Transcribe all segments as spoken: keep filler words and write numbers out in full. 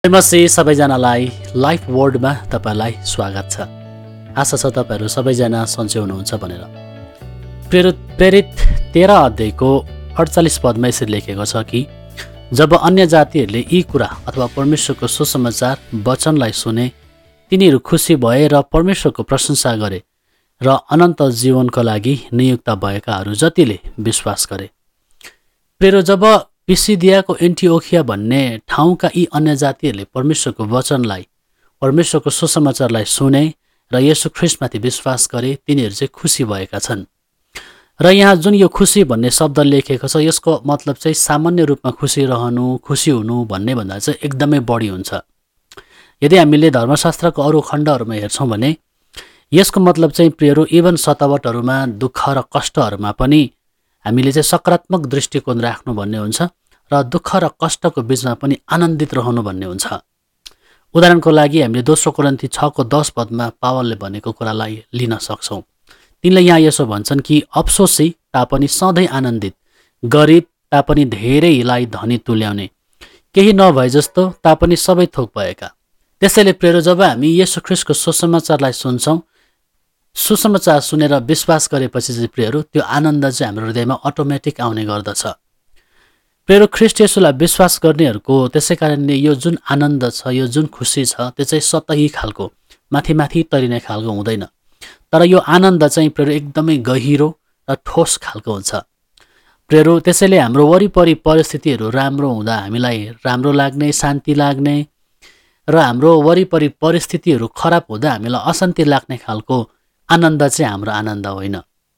मसी सबैजनालाई लाइफ वर्ल्डमा तपाईलाई स्वागत छ। आशा छ तपाईहरू सबैजना सन्चै हुनुहुन्छ भनेर। प्रेरित प्रेरित तेह्र अध्यायको अडचालिस पदमा यसरी लेखेको छ कि जब अन्य जातिहरूले यी कुरा अथवा परमेश्वरको सुसमाचार वचनलाई सुने तिनीहरू खुसी भए र परमेश्वरको प्रशंसा गरे र अनन्त जीवनको लागि नियुक्त भएकाहरू जतिले विश्वास गरे। प्रेरो जब पिसिदियाको एन्टिओखिया भन्ने ठाउँका यी अन्य जातिहरूले परमेश्वरको वचनलाई परमेश्वरको सुसमाचारलाई सुने र येशू ख्रीष्टमाथि विश्वास गरे तिनीहरू चाहिँ खुसी भएका छन्। र यहाँ जुन यो खुसी भन्ने शब्द लेखेको छ यसको मतलब चाहिँ सामान्य रूपमा खुसी रहनु खुसी हुनु भन्ने भन्दा चाहिँ एकदमै बढी हुन्छ। यदि हामीले धर्मशास्त्रको अरू खण्डहरूमा हेर्छौँ भने यसको मतलब चाहिँ प्रियहरू इभन सतावटहरूमा दुःख र कष्टहरूमा पनि हामीले चाहिँ सकारात्मक दृष्टिकोण राख्नु भन्ने हुन्छ र दुःख र कष्टको बिचमा पनि आनन्दित रहनु भन्ने हुन्छ। उदाहरणको लागि हामीले दोस्रो कोरिन्थी छको दस पदमा पावलले भनेको कुरालाई लिन सक्छौँ। तिनले यहाँ यसो भन्छन् कि अफसोसी तापनि सधैँ आनन्दित, गरिब तापनि धेरैलाई धनी तुल्याउने, केही नभए जस्तो तापनि सबै थोक भएका। त्यसैले प्रेरो जब हामी येशू ख्रीष्टको सुसमाचारलाई सुन्छौँ, सुसमाचार सुनेर विश्वास गरेपछि चाहिँ प्रियहरू त्यो आनन्द चाहिँ हाम्रो हृदयमा अटोमेटिक आउने गर्दछ। प्रियहरू ख्रीष्ट येशूलाई विश्वास गर्नेहरूको त्यसै कारणले यो जुन आनन्द छ यो जुन खुसी छ त्यो चाहिँ सतही खालको माथि माथि तरिने खालको हुँदैन, तर यो आनन्द चाहिँ प्रियहरू एकदमै गहिरो र ठोस खालको हुन्छ। प्रियहरू त्यसैले हाम्रो वरिपरि परिस्थितिहरू राम्रो हुँदा हामीलाई राम्रो लाग्ने, शान्ति लाग्ने र हाम्रो वरिपरि परिस्थितिहरू खराब हुँदा हामीलाई अशान्ति लाग्ने खालको आनन्द चाहिँ हाम्रो आनन्द होइन।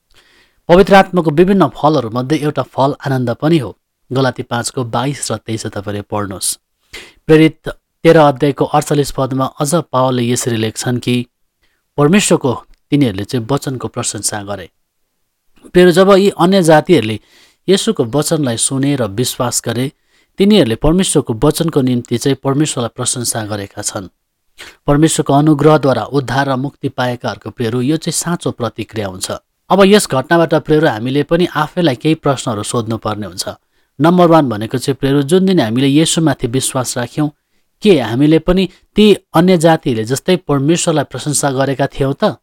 पवित्र आत्माको विभिन्न फलहरूमध्ये एउटा फल आनन्द पनि हो। गलाती पाँचको बाइस र तेइस तपाईँले पढ्नुहोस्। प्रेरित तेह्र अध्यायको अडचालिस पदमा अझ पावलले यसरी लेख्छन् कि परमेश्वरको तिनीहरूले चाहिँ वचनको प्रशंसा गरे। प्रेरो जब यी अन्य जातिहरूले येशूको वचनलाई सुने र विश्वास गरे तिनीहरूले परमेश्वरको वचनको निम्ति चाहिँ परमेश्वरलाई प्रशंसा गरेका छन्। परमेश्वरको अनुग्रहद्वारा उद्धार र मुक्ति पाएकाहरूको प्रेरो यो चाहिँ साँचो प्रतिक्रिया हुन्छ। अब यस घटनाबाट प्रेरो हामीले पनि आफैलाई केही प्रश्नहरू सोध्नुपर्ने हुन्छ। नम्बर वान भनेको चाहिँ प्रेरो जुन दिन हामीले येशूमाथि विश्वास राख्यौँ के हामीले पनि ती अन्य जातिहरूले जस्तै परमेश्वरलाई प्रशंसा गरेका थियौँ त?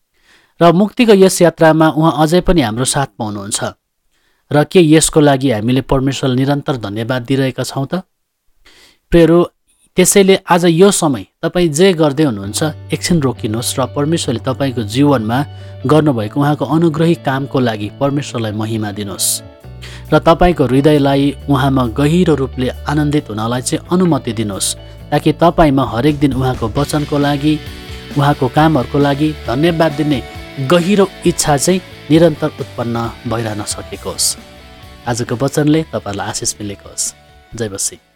र मुक्तिको यस यात्रामा उहाँ अझै पनि हाम्रो साथमा हुनुहुन्छ र के यसको लागि हामीले परमेश्वरलाई निरन्तर धन्यवाद दिइरहेका छौँ त? प्रेरो त्यसैले आज यो समय तपाईँ जे गर्दै हुनुहुन्छ एकछिन रोकिनुहोस् र परमेश्वरले तपाईँको जीवनमा गर्नुभएको उहाँको अनुग्रही कामको लागि परमेश्वरलाई महिमा दिनुहोस् र तपाईँको हृदयलाई उहाँमा गहिरो रूपले आनन्दित हुनलाई चाहिँ अनुमति दिनुहोस् ताकि तपाईँमा हरेक दिन उहाँको वचनको लागि उहाँको कामहरूको लागि धन्यवाद दिने गहिरो इच्छा चाहिँ निरन्तर उत्पन्न भइरहन सकेको होस्। आजको वचनले तपाईँलाई आशिष मिलेको होस्। जय मसीह।